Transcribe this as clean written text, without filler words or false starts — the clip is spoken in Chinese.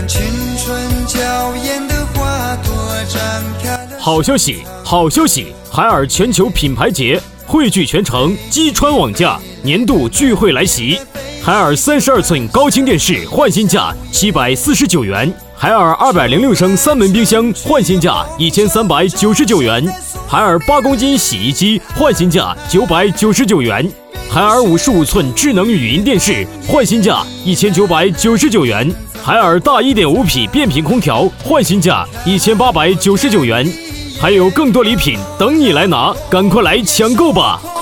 让青春娇艳的花朵绽开了。 好消息，好消息！海尔全球品牌节汇聚全城，击穿网价，年度聚会来袭。海尔32寸高清电视换新价749元，海尔206升3门冰箱换新价1399元，海尔8公斤洗衣机换新价999元，海尔55寸智能语音电视换新价1999元，海尔大 1.5 匹变频空调换新价1899元，还有更多礼品等你来拿，赶快来抢购吧！